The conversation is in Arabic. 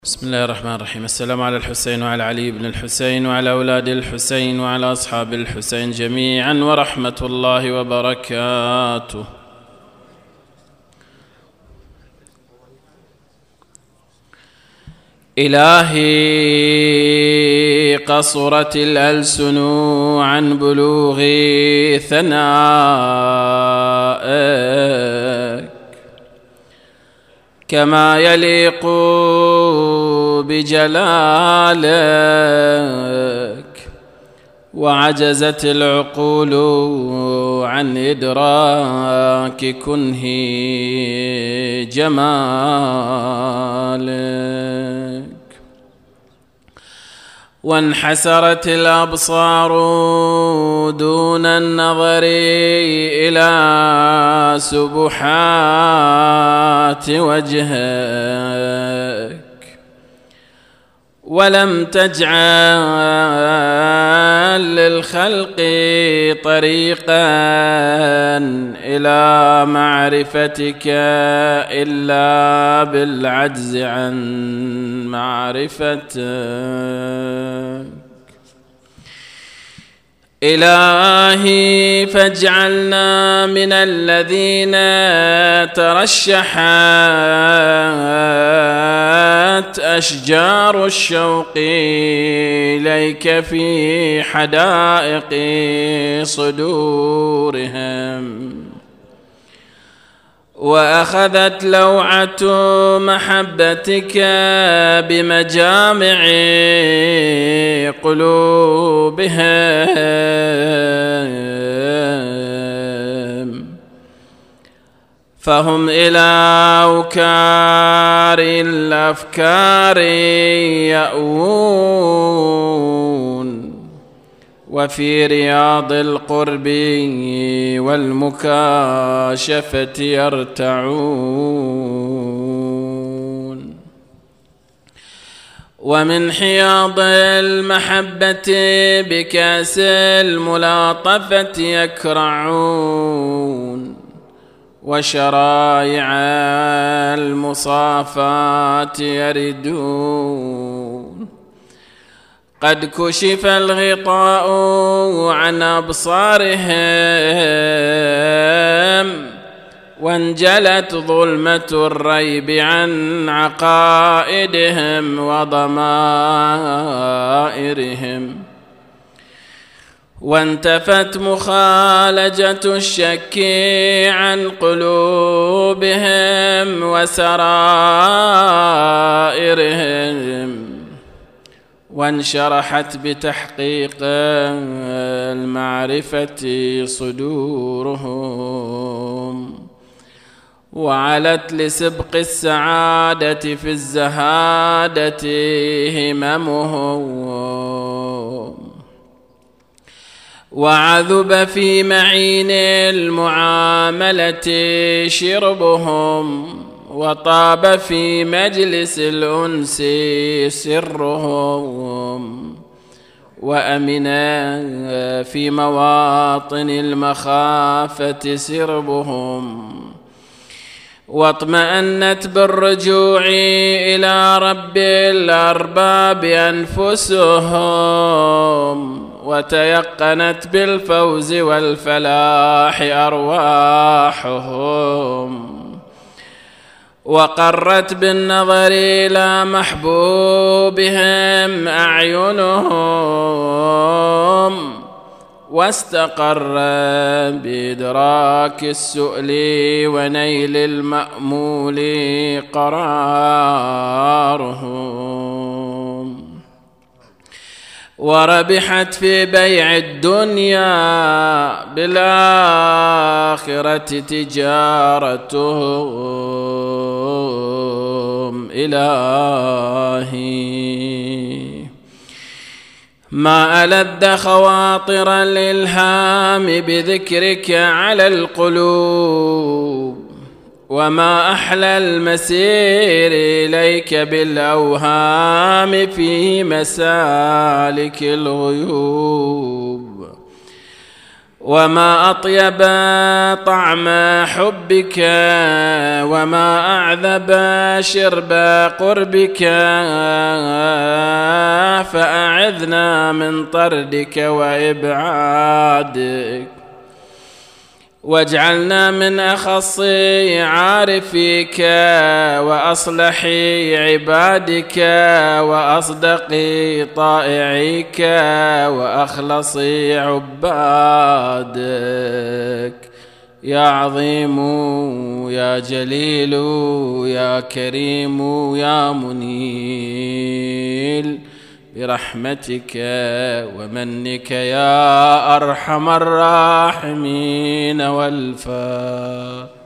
بسم الله الرحمن الرحيم. السلام على الحسين وعلى علي بن الحسين وعلى أولاد الحسين وعلى أصحاب الحسين جميعا ورحمة الله وبركاته. إلهي قصرت الألسن عن بلوغ ثنائك كما يليق بجلالك، وعجزت العقول عن إدراك كنه جمالك، وانحسرت الأبصار دون النظر إلى سبحات وجهك، ولم تجعل للخلق طريقا إلى معرفتك إلا بالعجز عن معرفتك. إلهي فاجعلنا من الذين ترشحت أشجار الشوق إليك في حدائق صدورهم، وأخذت لوعة محبتك بمجامع قلوبهم، فهم إلى أوكار الأفكار يأوون، وفي رياض القرب والمكاشفة يرتعون، ومن حياض المحبة بكاس الملاطفة يكرعون، وشرائع المصافات يردون. قد كشف الغطاء عن أبصارهم، وانجلت ظلمة الريب عن عقائدهم وضمائرهم، وانتفت مخالجة الشك عن قلوبهم وسرائرهم، وانشرحت بتحقيق المعرفة صدورهم، وعلت لسبق السعادة في الزهادة هممهم، وعذب في معين المعاملة شربهم، وطاب في مجلس الأنس سرهم، وأمنا في مواطن المخافة سربهم، واطمأنت بالرجوع إلى رب الأرباب أنفسهم، وتيقنت بالفوز والفلاح أرواحهم، وقرت بالنظر إلى محبوبهم أعينهم، واستقر بإدراك السؤل ونيل المأمول قرارهم، وربحت في بيع الدنيا بالآخرة تجارتهم. إلهي ما ألذ خواطر الإلهام بذكرك على القلوب، وما أحلى المسير إليك بالأوهام في مسالك الغيوب، وما أطيب طعم حبك وما أعذب شرب قربك، فأعذنا من طردك وإبعادك، واجعلنا من أخص عارفيك وأصلح عبادك وأصدق طائعيك وأخلص عبادك، يا عظيم يا جليل يا كريم يا منيل، برحمتك ومنك يا أرحم الراحمين والفاتحة.